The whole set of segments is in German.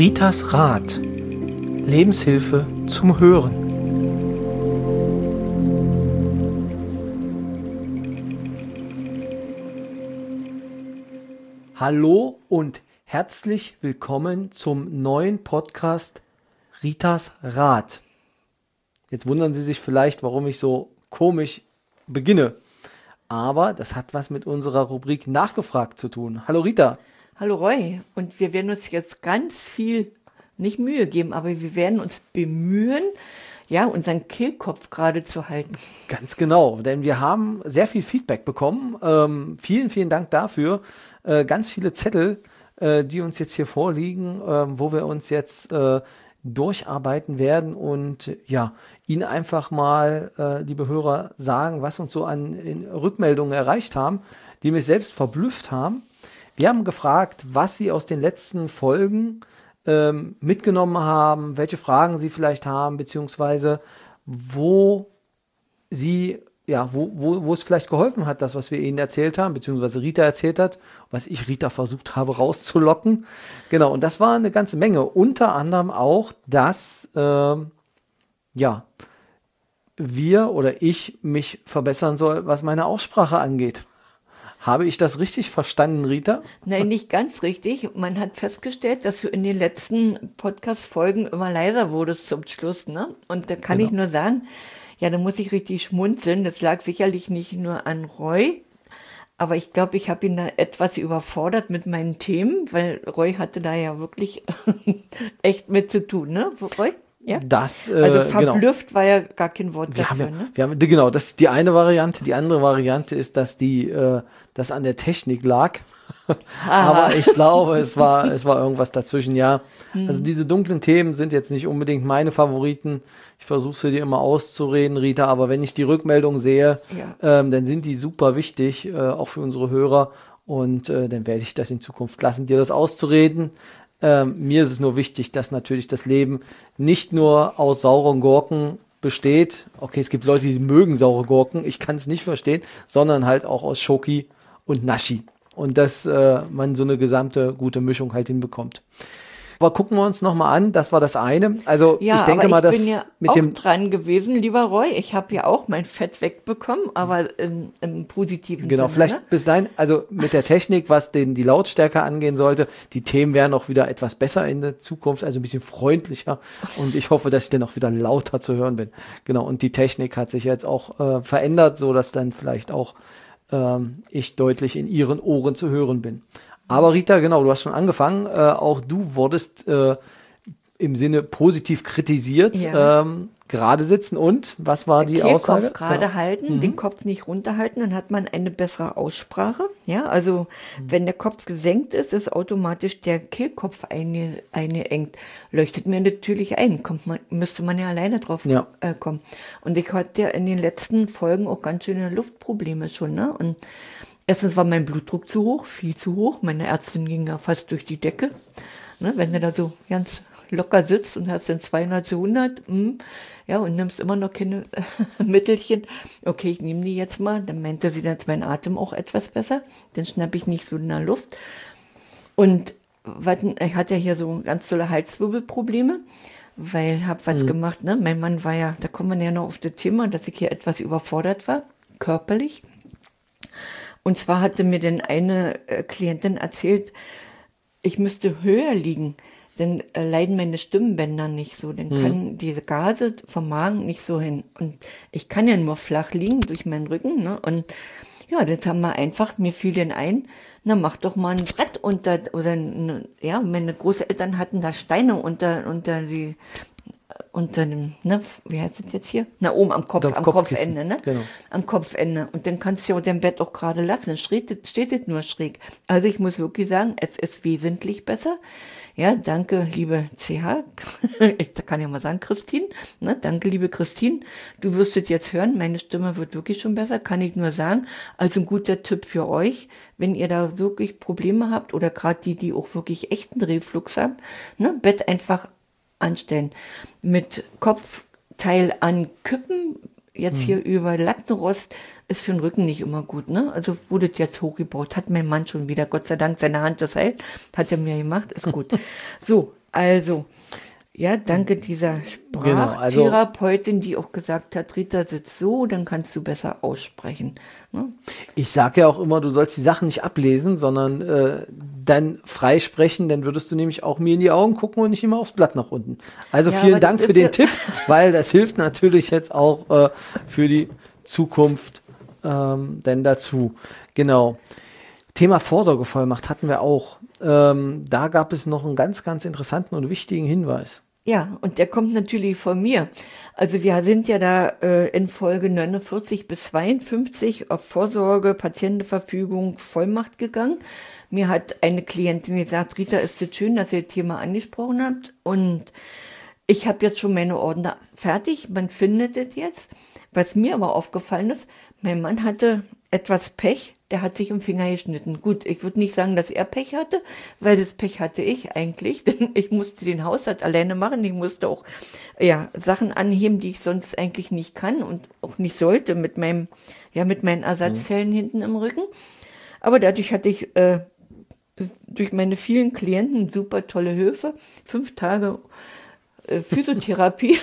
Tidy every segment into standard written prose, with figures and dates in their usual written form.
Ritas Rat. Lebenshilfe zum Hören. Hallo und herzlich willkommen zum neuen Podcast Ritas Rat. Jetzt wundern Sie sich vielleicht, warum ich so komisch beginne. Aber das hat was mit unserer Rubrik Nachgefragt zu tun. Hallo Rita. Hallo Roy. Und wir werden uns jetzt ganz viel, nicht Mühe geben, aber wir werden uns bemühen, ja, unseren Kehlkopf gerade zu halten. Ganz genau, denn wir haben sehr viel Feedback bekommen. Vielen Dank dafür. Ganz viele Zettel, die uns jetzt hier vorliegen, wo wir uns jetzt durcharbeiten werden und ja, Ihnen einfach mal, liebe Hörer, sagen, was uns so an Rückmeldungen erreicht haben, die mich selbst verblüfft haben. Wir haben gefragt, was Sie aus den letzten Folgen mitgenommen haben, welche Fragen Sie vielleicht haben, beziehungsweise wo Sie, ja, wo es vielleicht geholfen hat, das, was wir Ihnen erzählt haben, beziehungsweise Rita erzählt hat, was ich Rita versucht habe rauszulocken. Genau, und das war eine ganze Menge. Unter anderem auch, dass, ja, wir oder ich mich verbessern soll, was meine Aussprache angeht. Habe ich das richtig verstanden, Rita? Nein, nicht ganz richtig. Man hat festgestellt, dass du in den letzten Podcast-Folgen immer leiser wurdest zum Schluss, ne? Und da kann ich nur sagen, ja, da muss ich richtig schmunzeln. Das lag sicherlich nicht nur an Roy, aber ich glaube, ich habe ihn da etwas überfordert mit meinen Themen, weil Roy hatte da ja wirklich echt mit zu tun, ne, Roy? Ja? Das, also verblüfft war ja gar kein Wort dafür, ne? Wir haben, genau, das ist die eine Variante. Die andere Variante ist, dass das an der Technik lag. Aber ich glaube, es war irgendwas dazwischen, ja. Also diese dunklen Themen sind jetzt nicht unbedingt meine Favoriten. Ich versuche sie dir immer auszureden, Rita, aber wenn ich die Rückmeldung sehe, dann sind die super wichtig, auch für unsere Hörer. Und dann werde ich das in Zukunft lassen, dir das auszureden. Mir ist es nur wichtig, dass natürlich das Leben nicht nur aus sauren Gurken besteht. Okay, es gibt Leute, die mögen saure Gurken, ich kann es nicht verstehen, sondern halt auch aus Schoki und Naschi. Und dass man so eine gesamte gute Mischung halt hinbekommt. Aber gucken wir uns nochmal an, das war das eine. Also ja, ich denke mal, dass ich bin ja mit auch dem dran gewesen, lieber Roy. Ich habe ja auch mein Fett wegbekommen, aber im positiven genau, Sinne. vielleicht Ne? bis dahin, also mit der Technik, was die Lautstärke angehen sollte, die Themen werden auch wieder etwas besser in der Zukunft, also ein bisschen freundlicher und ich hoffe, dass ich dann auch wieder lauter zu hören bin. Genau, und die Technik hat sich jetzt auch verändert, so dass dann vielleicht auch ich deutlich in Ihren Ohren zu hören bin. Aber Rita, genau, du hast schon angefangen, auch du wurdest im Sinne positiv kritisiert, gerade sitzen und, was war die Aussage? Kopf gerade halten, den Kopf nicht runterhalten, dann hat man eine bessere Aussprache. Ja, also wenn der Kopf gesenkt ist, ist automatisch der Kehlkopf eingeengt. Leuchtet mir natürlich ein, müsste man ja alleine drauf kommen. Und ich hatte ja in den letzten Folgen auch ganz schöne Luftprobleme schon, ne? Und erstens war mein Blutdruck zu hoch, viel zu hoch. Meine Ärztin ging da fast durch die Decke. Ne, wenn du da so ganz locker sitzt und hast dann 200 zu 100, ja, und nimmst immer noch keine Mittelchen. Okay, ich nehme die jetzt mal. Dann meinte sie, dann ist mein Atem auch etwas besser. Dann schnappe ich nicht so in der Luft. Und ich hatte ja hier so ganz tolle Halswirbelprobleme, weil ich habe was gemacht. Ne? Mein Mann war ja, da kommen wir ja noch auf das Thema, dass ich hier etwas überfordert war, körperlich. Und zwar hatte mir denn eine Klientin erzählt, ich müsste höher liegen, dann leiden meine Stimmbänder nicht so, dann kann diese Gase vom Magen nicht so hin. Und ich kann ja nur flach liegen durch meinen Rücken, ne? Und ja, jetzt haben wir einfach, mir fiel denn ein, na mach doch mal ein Brett unter, oder ja, meine Großeltern hatten da Steine unter dem, ne, wie heißt es jetzt hier? Na, oben am Kopfende, ne? Genau. Am Kopfende. Und dann kannst du ja dein Bett auch gerade lassen. Steht es nur schräg. Also ich muss wirklich sagen, es ist wesentlich besser. Ja, danke, liebe CH. Ich kann ja mal sagen, Christine. Ne, danke, liebe Christine. Du wirst es jetzt hören. Meine Stimme wird wirklich schon besser, kann ich nur sagen. Also ein guter Tipp für euch, wenn ihr da wirklich Probleme habt oder gerade die auch wirklich echten Reflux haben, ne, Bett einfach anstellen. Mit Kopfteil ankippen, jetzt hier über Lattenrost, ist für den Rücken nicht immer gut, ne? Also wurde jetzt hochgebaut, hat mein Mann schon wieder, Gott sei Dank, seine Hand das hält, hat er mir gemacht, ist gut. So, Also, ja, danke dieser Sprachtherapeutin, die auch gesagt hat, Rita, sitzt so, dann kannst du besser aussprechen. Ne? Ich sage ja auch immer, du sollst die Sachen nicht ablesen, sondern dann freisprechen, dann würdest du nämlich auch mir in die Augen gucken und nicht immer aufs Blatt nach unten. Also Ja, vielen aber Dank das für ist den ja- Tipp, weil das hilft natürlich jetzt auch für die Zukunft denn dazu. Genau. Thema Vorsorgevollmacht hatten wir auch. Da gab es noch einen ganz, ganz interessanten und wichtigen Hinweis. Ja, und der kommt natürlich von mir. Also wir sind ja da in Folge 49 bis 52 auf Vorsorge, Patientenverfügung, Vollmacht gegangen. Mir hat eine Klientin gesagt, Rita, ist es schön, dass ihr das Thema angesprochen habt. Und ich habe jetzt schon meine Ordner fertig, man findet es jetzt. Was mir aber aufgefallen ist, mein Mann hatte etwas Pech, der hat sich im Finger geschnitten. Gut, ich würde nicht sagen, dass er Pech hatte, weil das Pech hatte ich eigentlich, denn ich musste den Haushalt alleine machen. Ich musste auch Sachen anheben, die ich sonst eigentlich nicht kann und auch nicht sollte mit meinen Ersatzteilen hinten im Rücken. Aber dadurch hatte ich durch meine vielen Klienten super tolle Hilfe, 5 Tage Physiotherapie,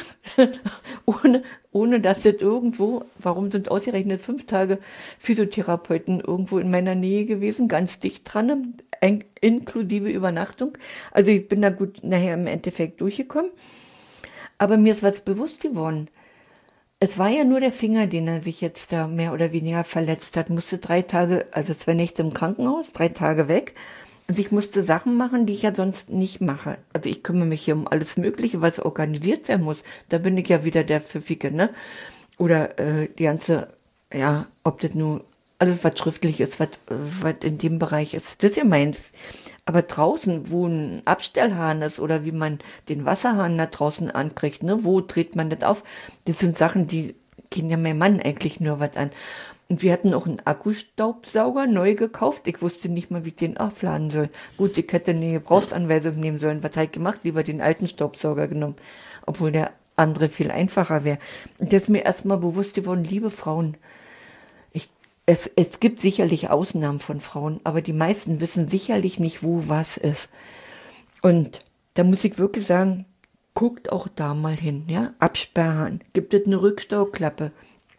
ohne dass das irgendwo, warum sind ausgerechnet 5 Tage Physiotherapeuten irgendwo in meiner Nähe gewesen, ganz dicht dran, inklusive Übernachtung. Also ich bin da gut nachher im Endeffekt durchgekommen. Aber mir ist was bewusst geworden. Es war ja nur der Finger, den er sich jetzt da mehr oder weniger verletzt hat. Musste 3 Tage, also 2 Nächte im Krankenhaus, 3 Tage weg. Und ich musste Sachen machen, die ich ja sonst nicht mache. Also ich kümmere mich hier um alles Mögliche, was organisiert werden muss. Da bin ich ja wieder der Pfiffige, ne? Oder die ganze, ob das nur alles, was schriftlich ist, was in dem Bereich ist, das ist ja meins. Aber draußen, wo ein Abstellhahn ist oder wie man den Wasserhahn da draußen ankriegt, ne? Wo dreht man das auf? Das sind Sachen, die gehen ja meinem Mann eigentlich nur was an. Und wir hatten auch einen Akkustaubsauger neu gekauft. Ich wusste nicht mal, wie ich den aufladen soll. Gut, ich hätte eine Gebrauchsanweisung nehmen sollen. Was habe ich gemacht? Lieber den alten Staubsauger genommen. Obwohl der andere viel einfacher wäre. Und das ist mir erstmal bewusst geworden, liebe Frauen, es gibt sicherlich Ausnahmen von Frauen, aber die meisten wissen sicherlich nicht, wo was ist. Und da muss ich wirklich sagen, guckt auch da mal hin, ja? Absperren. Gibt es eine Rückstauklappe?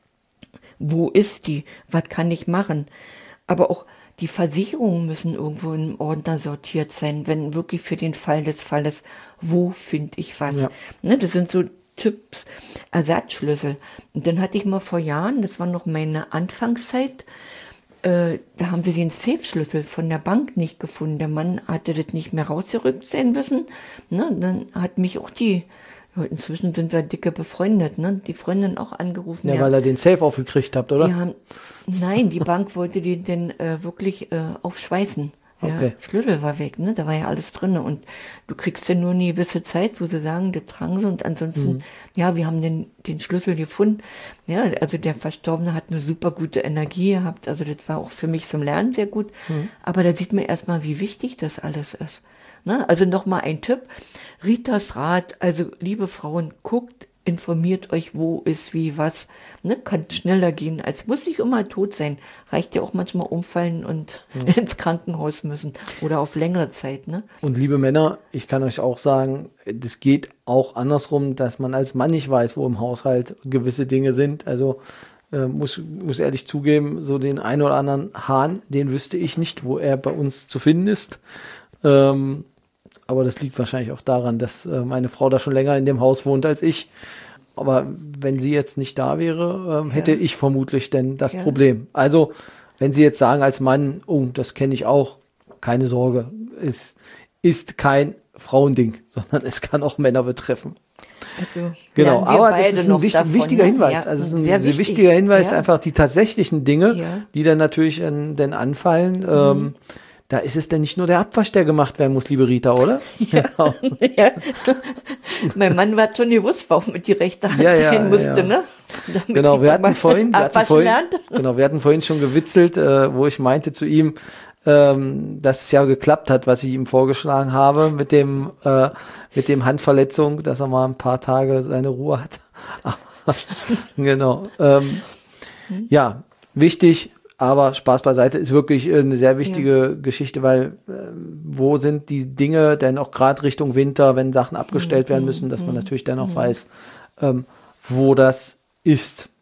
Wo ist die? Was kann ich machen? Aber auch die Versicherungen müssen irgendwo im Ordner sortiert sein, wenn wirklich für den Fall des Falles, wo finde ich was? Ja. Ne, das sind so Tipps, Ersatzschlüssel. Und dann hatte ich mal vor Jahren, das war noch meine Anfangszeit, da haben sie den Safe-Schlüssel von der Bank nicht gefunden. Der Mann hatte das nicht mehr rausgerückt sein müssen. Ne, und dann hat mich auch inzwischen sind wir dicke befreundet, ne? Die Freundin auch angerufen. Ja, weil er den Safe aufgekriegt habt, oder? Nein, die Bank wollte den denn wirklich aufschweißen. Ja, Okay. Schlüssel war weg, ne? Da war ja alles drin. Und du kriegst ja nur eine gewisse Zeit, wo sie sagen, das tragen sie. Und ansonsten, wir haben den Schlüssel gefunden. Ja, also der Verstorbene hat eine super gute Energie gehabt. Also das war auch für mich zum Lernen sehr gut. Aber da sieht man erstmal, wie wichtig das alles ist. Ne? Also nochmal ein Tipp. Ritas Rat, also liebe Frauen, guckt, informiert euch, wo ist, wie, was. Ne? Kann schneller gehen, als muss nicht immer tot sein. Reicht ja auch manchmal umfallen und ins Krankenhaus müssen oder auf längere Zeit. Ne? Und liebe Männer, ich kann euch auch sagen, das geht auch andersrum, dass man als Mann nicht weiß, wo im Haushalt gewisse Dinge sind. Also muss ehrlich zugeben, so den einen oder anderen Hahn, den wüsste ich nicht, wo er bei uns zu finden ist. Aber das liegt wahrscheinlich auch daran, dass meine Frau da schon länger in dem Haus wohnt als ich. Aber wenn sie jetzt nicht da wäre, hätte ich vermutlich denn das Problem. Also, wenn Sie jetzt sagen als Mann, oh, das kenne ich auch, keine Sorge, es ist kein Frauending, sondern es kann auch Männer betreffen. Also, Genau, aber das ist ein davon, wichtiger ne? Hinweis. Ja, Also es ist sehr ein sehr wichtig. wichtiger Hinweis, Ja. einfach die tatsächlichen Dinge, Ja. die dann natürlich dann anfallen. Da ist es denn nicht nur der Abwasch, der gemacht werden muss, liebe Rita, oder? Ja. Ja. Mein Mann hat schon gewusst, warum mit die rechte Hand Ja, ja, sein musste, ja. ne? Damit Genau, die wir hatten mal vorhin abwaschen lernt. schon gewitzelt, wo ich meinte zu ihm, dass es ja geklappt hat, was ich ihm vorgeschlagen habe mit dem Handverletzung, dass er mal ein paar Tage seine Ruhe hat. Genau. Ja, wichtig, Aber Spaß beiseite, ist wirklich eine sehr wichtige Geschichte, weil wo sind die Dinge denn auch gerade Richtung Winter, wenn Sachen abgestellt werden müssen, dass man natürlich dann auch weiß, wo das ist.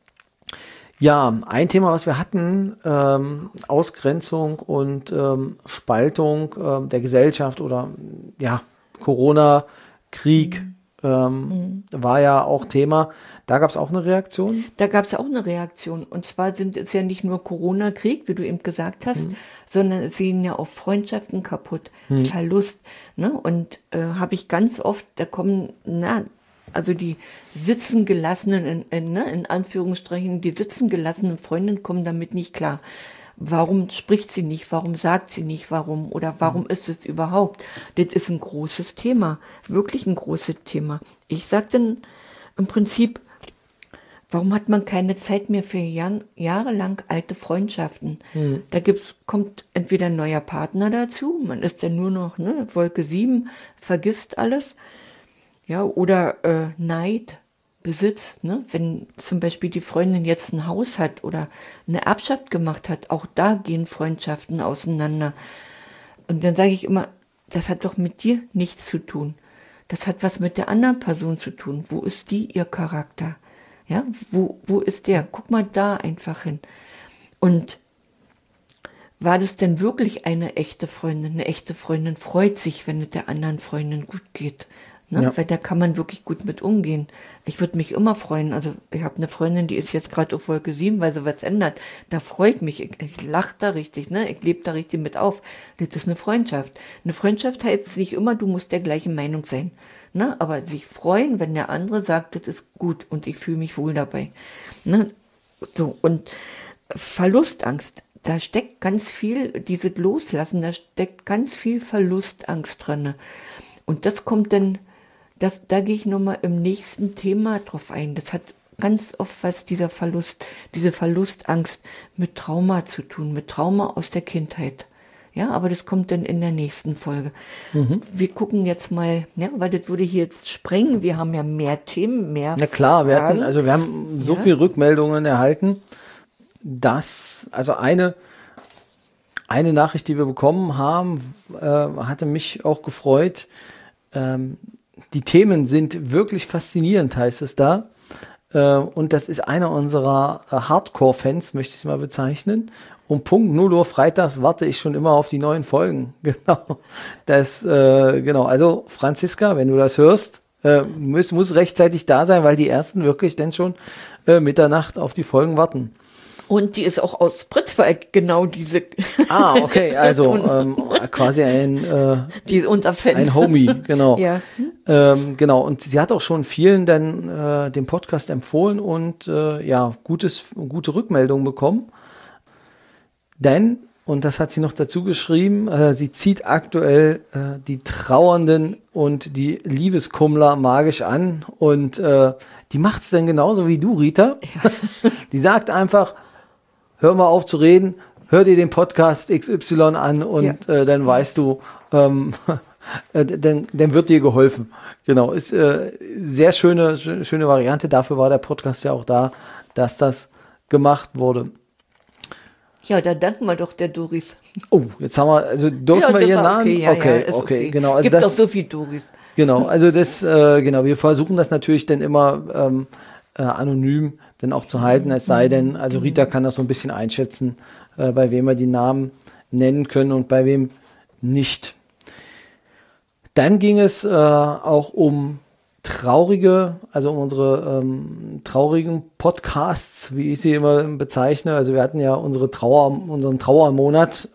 Ja, ein Thema, was wir hatten, Ausgrenzung und Spaltung der Gesellschaft oder ja, Corona, Krieg, war ja auch Thema. Da gab es auch eine Reaktion? Da gab es auch eine Reaktion. Und zwar sind es ja nicht nur Corona-Krieg, wie du eben gesagt hast, sondern es sehen ja auch Freundschaften kaputt, Verlust. Ne? Und habe ich ganz oft, da kommen, also die sitzen gelassenen, in Anführungsstrichen, die sitzen gelassenen Freundinnen kommen damit nicht klar. Warum spricht sie nicht? Warum sagt sie nicht? Warum? Oder warum ist es überhaupt? Das ist ein großes Thema. Wirklich ein großes Thema. Ich sage dann im Prinzip, warum hat man keine Zeit mehr für jahrelang alte Freundschaften? Da kommt entweder ein neuer Partner dazu, man ist dann nur noch, Wolke 7, vergisst alles. Ja, oder Neid, Besitz, wenn zum Beispiel die Freundin jetzt ein Haus hat oder eine Erbschaft gemacht hat, auch da gehen Freundschaften auseinander. Und dann sage ich immer, das hat doch mit dir nichts zu tun. Das hat was mit der anderen Person zu tun. Wo ist die, ihr Charakter? Ja, wo ist der? Guck mal da einfach hin. Und war das denn wirklich eine echte Freundin? Eine echte Freundin freut sich, wenn es der anderen Freundin gut geht. Ja. Weil da kann man wirklich gut mit umgehen. Ich würde mich immer freuen. Also ich habe eine Freundin, die ist jetzt gerade auf Wolke 7, weil sie was ändert. Da freut mich. Ich lache da richtig. Ich lebe da richtig mit auf. Das ist eine Freundschaft. Eine Freundschaft heißt nicht immer, du musst der gleichen Meinung sein. Aber sich freuen, wenn der andere sagt, das ist gut und ich fühle mich wohl dabei. So, und Verlustangst, da steckt ganz viel, dieses Loslassen, da steckt ganz viel Verlustangst drin. Und das kommt dann, da gehe ich nochmal im nächsten Thema drauf ein. Das hat ganz oft was, diese Verlustangst mit Trauma zu tun, mit Trauma aus der Kindheit. Ja, aber das kommt dann in der nächsten Folge. Wir gucken jetzt mal, weil das würde hier jetzt sprengen. Wir haben ja mehr Themen, mehr. Na klar, wir haben so viele Rückmeldungen erhalten, dass, also eine Nachricht, die wir bekommen haben, hatte mich auch gefreut. Die Themen sind wirklich faszinierend, heißt es da. Und das ist einer unserer Hardcore-Fans, möchte ich es mal bezeichnen. Um Punkt 0 Uhr freitags warte ich schon immer auf die neuen Folgen. Genau. Also Franziska, wenn du das hörst, muss rechtzeitig da sein, weil die ersten wirklich dann schon Mitternacht auf die Folgen warten. Und die ist auch aus Pritzwalk, genau diese. Ah, okay, also quasi ein Homie, genau. Ja. Genau, und sie hat auch schon vielen dann den Podcast empfohlen und gute Rückmeldungen bekommen. Denn, und das hat sie noch dazu geschrieben, sie zieht aktuell die Trauernden und die Liebeskummler magisch an und die macht es dann genauso wie du, Rita. Ja. Die sagt einfach, hör mal auf zu reden, hör dir den Podcast XY an und dann weißt du, dann wird dir geholfen. Genau, ist sehr schöne Variante. Dafür war der Podcast ja auch da, dass das gemacht wurde. Ja, da danken wir doch der Doris. Oh, jetzt haben wir, also dürfen wir ihren Namen? Okay, genau. Also gibt doch so viel Doris. Genau, also wir versuchen das natürlich dann immer anonym dann auch zu halten, es sei denn, also Rita kann das so ein bisschen einschätzen, bei wem wir die Namen nennen können und bei wem nicht. Dann ging es auch um also um unsere traurigen Podcasts, wie ich sie immer bezeichne. Also wir hatten ja unseren Trauermonat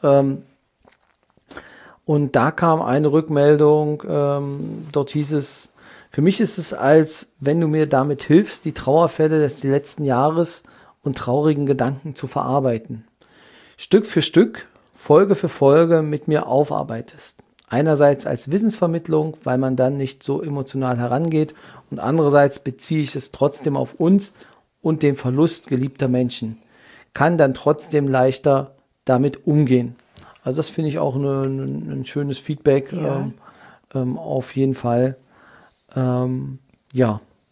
und da kam eine Rückmeldung, dort hieß es, für mich ist es, als wenn du mir damit hilfst, die Trauerfälle des letzten Jahres und traurigen Gedanken zu verarbeiten. Stück für Stück, Folge für Folge mit mir aufarbeitest. Einerseits als Wissensvermittlung, weil man dann nicht so emotional herangeht und andererseits beziehe ich es trotzdem auf uns und den Verlust geliebter Menschen. Kann dann trotzdem leichter damit umgehen. Also das finde ich auch ein schönes Feedback, auf jeden Fall.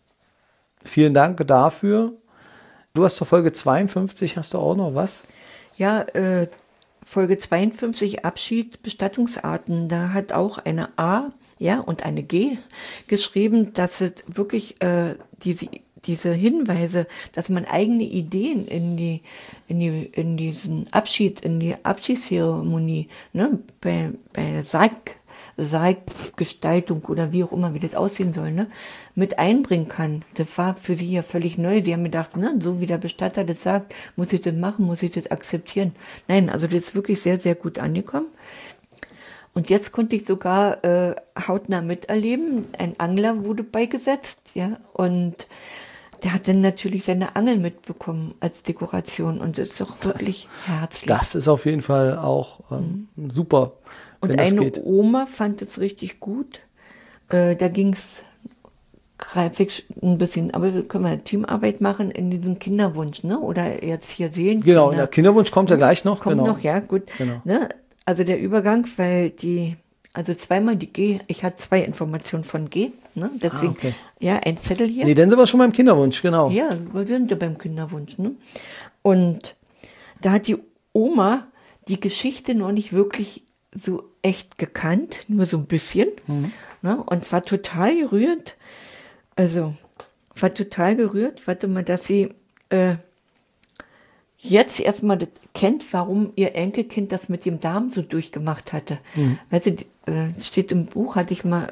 Vielen Dank dafür. Du hast zur Folge 52, hast du auch noch was? Ja, Folge 52, Abschied, Bestattungsarten, da hat auch eine A, ja, und eine G geschrieben, dass es wirklich diese Hinweise, dass man eigene Ideen in die Abschiedszeremonie, ne, bei Sarggestaltung oder wie auch immer, wie das aussehen soll, ne, mit einbringen kann. Das war für sie ja völlig neu. Sie haben gedacht, ne, so wie der Bestatter das sagt, muss ich das machen, muss ich das akzeptieren. Nein, also das ist wirklich sehr, sehr gut angekommen. Und jetzt konnte ich sogar hautnah miterleben. Ein Angler wurde beigesetzt, ja, und der hat dann natürlich seine Angel mitbekommen als Dekoration und das ist doch wirklich herzlich. Das ist auf jeden Fall auch super. Und eine Oma fand es richtig gut. Da ging es greifig ein bisschen, aber wir können mal Teamarbeit machen in diesem Kinderwunsch, ne? Oder jetzt hier Seelenkinder. Genau, der Kinderwunsch kommt ja gleich noch. Kommt genau. noch, ja, gut. Genau. Ne? Also der Übergang, weil also zweimal die G, ich hatte 2 Informationen von G, ne? Deswegen, okay. ja, ein Zettel hier. Nee, dann sind wir schon beim Kinderwunsch, genau. Ja, wir sind ja beim Kinderwunsch, ne? Und da hat die Oma die Geschichte noch nicht wirklich so echt gekannt, nur so ein bisschen, ne? Und war total gerührt. Also, warte mal, dass sie jetzt erstmal kennt, warum ihr Enkelkind das mit dem Darm so durchgemacht hatte. Weißt du, steht im Buch, hatte ich mal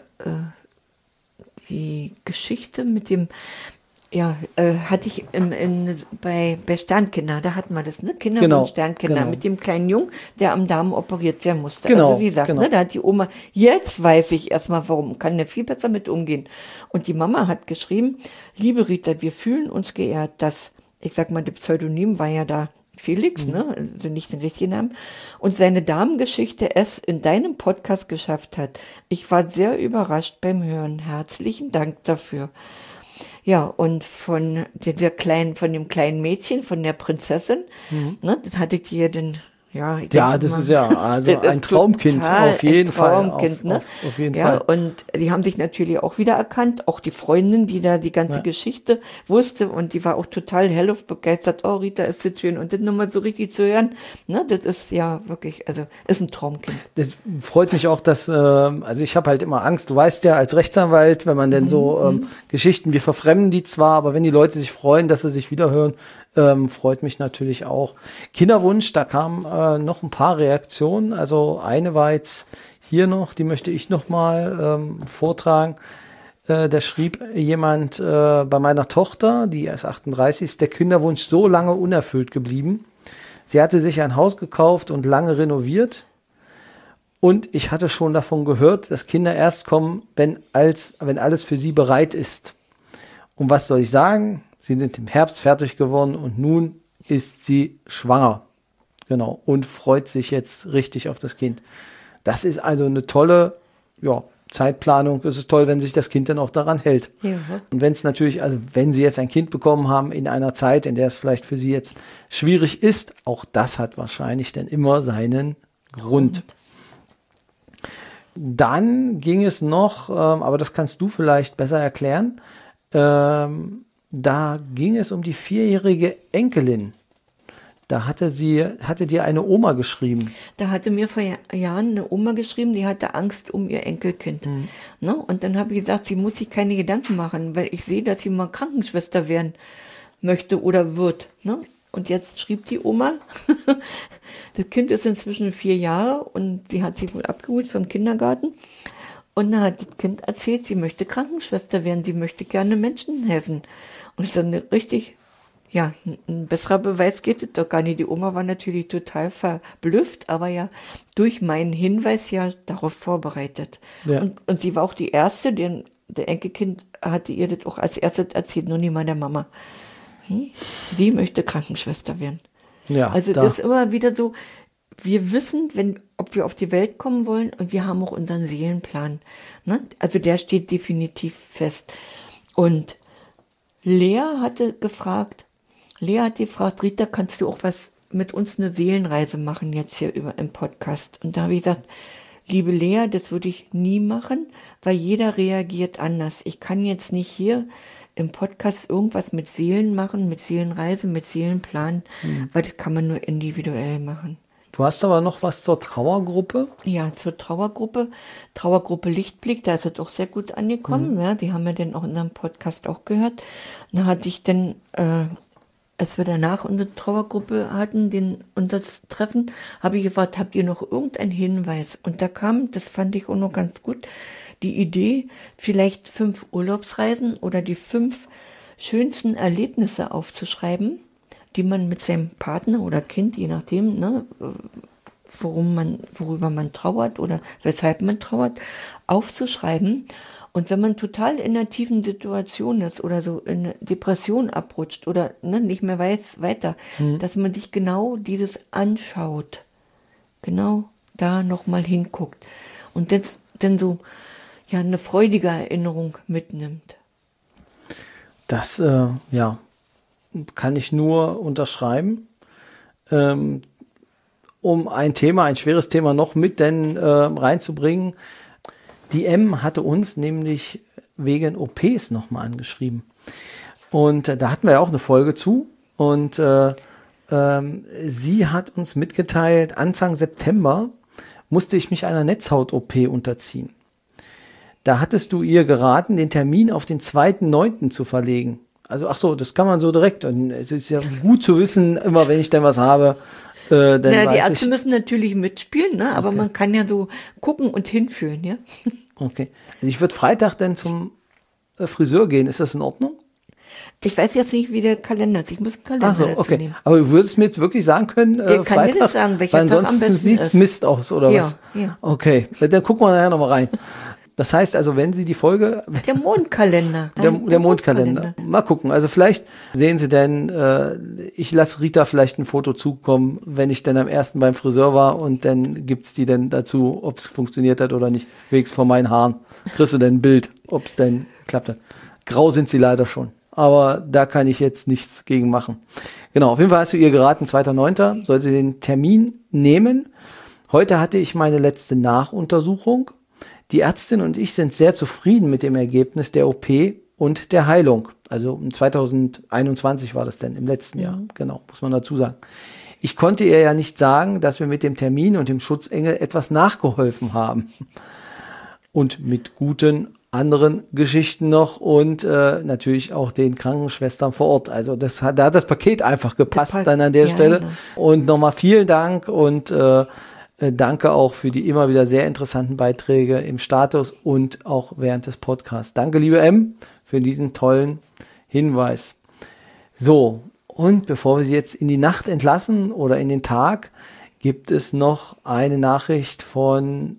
die Geschichte mit dem, ja, hatte ich bei Sternkinder, da hatten wir das, ne? Kinder Genau, und Sternkinder, genau. mit dem kleinen Jungen, der am Darm operiert werden musste. Genau, Also wie gesagt, genau. ne, da hat die Oma, jetzt weiß ich erstmal warum, kann der viel besser mit umgehen. Und die Mama hat geschrieben, liebe Rita, wir fühlen uns geehrt, dass, ich sag mal, das Pseudonym war ja da Felix, ne, also nicht den richtigen Namen, und seine Damengeschichte es in deinem Podcast geschafft hat. Ich war sehr überrascht beim Hören. Herzlichen Dank dafür. Ja, und von dem kleinen Mädchen, von der Prinzessin, ne, das hatte ich dir dann, ja. Ja, das ist ja also ein Traumkind, auf jeden Fall. Auf jeden Fall. Und die haben sich natürlich auch wieder erkannt, auch die Freundin, die da die ganze Geschichte wusste und die war auch total hellauf begeistert. Oh, Rita, ist das schön. Und das nochmal so richtig zu hören, ne, das ist ja wirklich, also ist ein Traumkind. Das freut mich auch, dass, also ich habe halt immer Angst, du weißt ja, als Rechtsanwalt, wenn man denn so Geschichten, wir verfremden die zwar, aber wenn die Leute sich freuen, dass sie sich wiederhören, freut mich natürlich auch. Kinderwunsch, da kamen noch ein paar Reaktionen. Also eine war jetzt hier noch, die möchte ich noch mal vortragen. Da schrieb jemand, bei meiner Tochter, die ist 38, ist der Kinderwunsch so lange unerfüllt geblieben. Sie hatte sich ein Haus gekauft und lange renoviert. Und ich hatte schon davon gehört, dass Kinder erst kommen, wenn alles für sie bereit ist. Und was soll ich sagen? Sie sind im Herbst fertig geworden und nun ist sie schwanger. Genau. Und freut sich jetzt richtig auf das Kind. Das ist also eine tolle, Zeitplanung. Es ist toll, wenn sich das Kind dann auch daran hält. Ja. Und wenn es natürlich, also wenn sie jetzt ein Kind bekommen haben in einer Zeit, in der es vielleicht für sie jetzt schwierig ist, auch das hat wahrscheinlich dann immer seinen Grund. Dann ging es noch, aber das kannst du vielleicht besser erklären, da ging es um die 4-jährige Enkelin. Da hatte dir eine Oma geschrieben. Da hatte mir vor Jahren eine Oma geschrieben, die hatte Angst um ihr Enkelkind. Ne? Und dann habe ich gesagt, sie muss sich keine Gedanken machen, weil ich sehe, dass sie mal Krankenschwester werden möchte oder wird. Ne? Und jetzt schrieb die Oma, das Kind ist inzwischen 4 Jahre und sie hat sich wohl abgeholt vom Kindergarten. Und dann hat das Kind erzählt, sie möchte Krankenschwester werden, sie möchte gerne Menschen helfen. Und das ist dann richtig, ein besserer Beweis geht es doch gar nicht. Die Oma war natürlich total verblüfft, aber ja durch meinen Hinweis ja darauf vorbereitet. Ja. Und sie war auch die Erste, der Enkelkind hatte ihr das auch als erstes erzählt, nur niemand der Mama. Sie möchte Krankenschwester werden. Ja, also das ist immer wieder so, wir wissen, ob wir auf die Welt kommen wollen und wir haben auch unseren Seelenplan. Ne? Also der steht definitiv fest. Und Lea hat gefragt, Rita, kannst du auch was mit uns eine Seelenreise machen jetzt hier im Podcast? Und da habe ich gesagt, liebe Lea, das würde ich nie machen, weil jeder reagiert anders. Ich kann jetzt nicht hier im Podcast irgendwas mit Seelen machen, mit Seelenreise, mit Seelenplan, weil das kann man nur individuell machen. Du hast aber noch was zur Trauergruppe? Ja, zur Trauergruppe Lichtblick, da ist es auch sehr gut angekommen. Ja, die haben wir dann auch in unserem Podcast auch gehört. Da hatte ich dann, als wir danach unsere Trauergruppe hatten, unser Treffen, habe ich gefragt, habt ihr noch irgendeinen Hinweis? Und da kam, das fand ich auch noch ganz gut, die Idee, vielleicht 5 Urlaubsreisen oder die 5 schönsten Erlebnisse aufzuschreiben, die man mit seinem Partner oder Kind, je nachdem, ne, worüber man trauert oder weshalb man trauert, aufzuschreiben. Und wenn man total in einer tiefen Situation ist oder so in eine Depression abrutscht oder nicht mehr weiß weiter, dass man sich genau dieses anschaut, genau da nochmal hinguckt und das dann so eine freudige Erinnerung mitnimmt. Das, kann ich nur unterschreiben. Um ein schweres Thema noch mit reinzubringen. Die M hatte uns nämlich wegen OPs nochmal angeschrieben. Und da hatten wir ja auch eine Folge zu. Und sie hat uns mitgeteilt, Anfang September musste ich mich einer Netzhaut-OP unterziehen. Da hattest du ihr geraten, den Termin auf den 2.9. zu verlegen. Also, das kann man so direkt. Und es ist ja gut zu wissen, immer wenn ich dann was habe, dann die Ärzte müssen natürlich mitspielen, ne? Aber man kann ja so gucken und hinfühlen, ja. Okay. Also ich würde Freitag dann zum Friseur gehen. Ist das in Ordnung? Ich weiß jetzt nicht, wie der Kalender ist. Ich muss einen Kalender dazu nehmen. Aber du würdest mir jetzt wirklich sagen können, kann Freitag? Dir das sagen, welcher Tag am besten ist. Sieht's Mist aus, oder was? Ja. Okay, dann gucken wir nachher nochmal rein. Das heißt also, wenn Sie die Folge... Der Mondkalender. Der Mondkalender. Mal gucken. Also vielleicht sehen Sie denn, ich lasse Rita vielleicht ein Foto zukommen, wenn ich dann am 1. beim Friseur war und dann gibt's die dann dazu, ob es funktioniert hat oder nicht. Wenigstens von meinen Haaren. Kriegst du denn ein Bild, ob es denn klappt hat. Grau sind sie leider schon. Aber da kann ich jetzt nichts gegen machen. Genau, auf jeden Fall hast du ihr geraten, 2.9. soll sie den Termin nehmen. Heute hatte ich meine letzte Nachuntersuchung. Die Ärztin und ich sind sehr zufrieden mit dem Ergebnis der OP und der Heilung. Also 2021 war das denn, im letzten Jahr. Genau, muss man dazu sagen. Ich konnte ihr ja nicht sagen, dass wir mit dem Termin und dem Schutzengel etwas nachgeholfen haben. Und mit guten anderen Geschichten noch und natürlich auch den Krankenschwestern vor Ort. Also da hat das Paket einfach gepasst dann an der Stelle. Genau. Und nochmal vielen Dank und danke auch für die immer wieder sehr interessanten Beiträge im Status und auch während des Podcasts. Danke, liebe M, für diesen tollen Hinweis. So, und bevor wir Sie jetzt in die Nacht entlassen oder in den Tag, gibt es noch eine Nachricht von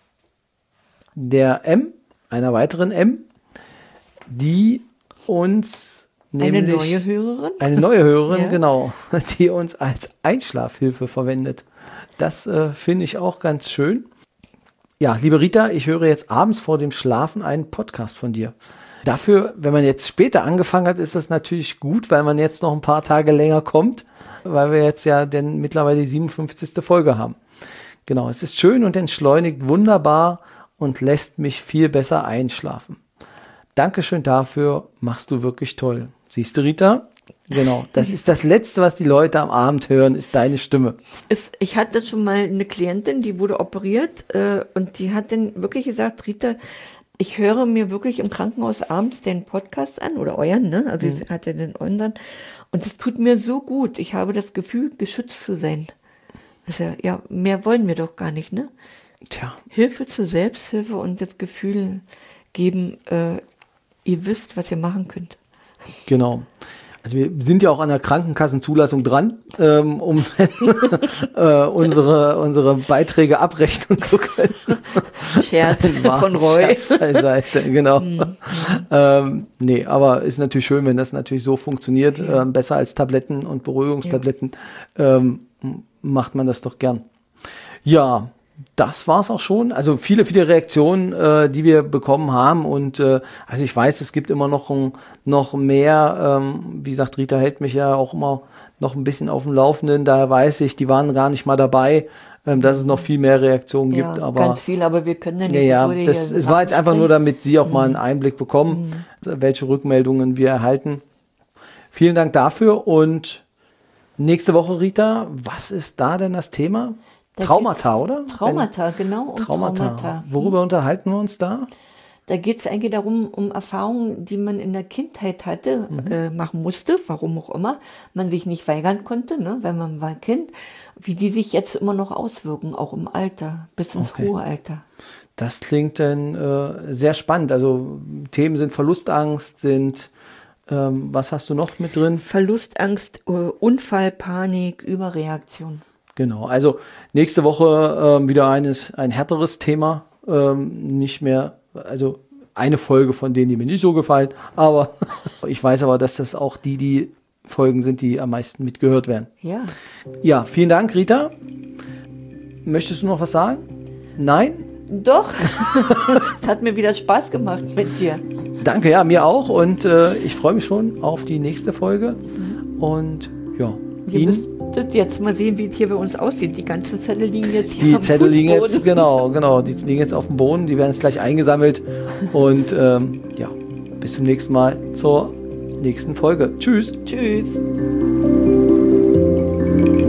der M, einer weiteren M, die uns nämlich... Eine neue Hörerin, ja. Genau, die uns als Einschlafhilfe verwendet. Das finde ich auch ganz schön. Ja, liebe Rita, ich höre jetzt abends vor dem Schlafen einen Podcast von dir. Dafür, wenn man jetzt später angefangen hat, ist das natürlich gut, weil man jetzt noch ein paar Tage länger kommt, weil wir jetzt ja denn mittlerweile die 57. Folge haben. Genau, es ist schön und entschleunigt wunderbar und lässt mich viel besser einschlafen. Dankeschön dafür, machst du wirklich toll. Siehst du, Rita? Genau, das ist das Letzte, was die Leute am Abend hören, ist deine Stimme. Ich hatte schon mal eine Klientin, die wurde operiert und die hat dann wirklich gesagt, Rita, ich höre mir wirklich im Krankenhaus abends den Podcast an oder euren, ne? Also sie hatte den unseren und es tut mir so gut. Ich habe das Gefühl, geschützt zu sein. Also, ja, mehr wollen wir doch gar nicht, ne? Tja. Hilfe zur Selbsthilfe und das Gefühl geben, ihr wisst, was ihr machen könnt. Genau. Also wir sind ja auch an der Krankenkassenzulassung dran, um unsere Beiträge abrechnen zu können. Scherz von Roy. Scherz beiseite, genau. Nee, aber ist natürlich schön, wenn das natürlich so funktioniert. Besser als Tabletten und Beruhigungstabletten macht man das doch gern. Ja, das war's auch schon. Also viele Reaktionen, die wir bekommen haben und also ich weiß, es gibt immer noch mehr. Wie gesagt, Rita hält mich ja auch immer noch ein bisschen auf dem Laufenden. Daher weiß ich, die waren gar nicht mal dabei, dass es noch viel mehr Reaktionen Ja, gibt. Aber ganz viel, aber wir können ja nicht. es war jetzt einfach nur, damit Sie auch mal einen Einblick bekommen, welche Rückmeldungen wir erhalten. Vielen Dank dafür und nächste Woche, Rita, was ist da denn das Thema? Traumata, oder? Traumata, genau. Traumata. Worüber unterhalten wir uns da? Da geht es eigentlich darum, um Erfahrungen, die man in der Kindheit hatte, machen musste, warum auch immer, man sich nicht weigern konnte, ne, weil man war Kind, wie die sich jetzt immer noch auswirken, auch im Alter, bis ins hohe Alter. Das klingt dann sehr spannend. Also Themen sind Verlustangst, was hast du noch mit drin? Verlustangst, Unfall, Panik, Überreaktion. Genau, also nächste Woche wieder ein härteres Thema, nicht mehr, also eine Folge von denen, die mir nicht so gefallen, aber ich weiß aber, dass das auch die Folgen sind, die am meisten mitgehört werden. Ja. Ja, vielen Dank, Rita. Möchtest du noch was sagen? Nein? Doch, es hat mir wieder Spaß gemacht mit dir. Danke, ja, mir auch und ich freue mich schon auf die nächste Folge und ja. Ihr müsstet jetzt mal sehen, wie es hier bei uns aussieht. Die ganzen Zettel liegen jetzt hier Die am Zettel liegen Fußboden. jetzt, genau, die liegen jetzt auf dem Boden, die werden jetzt gleich eingesammelt und ja, bis zum nächsten Mal zur nächsten Folge. Tschüss. Tschüss.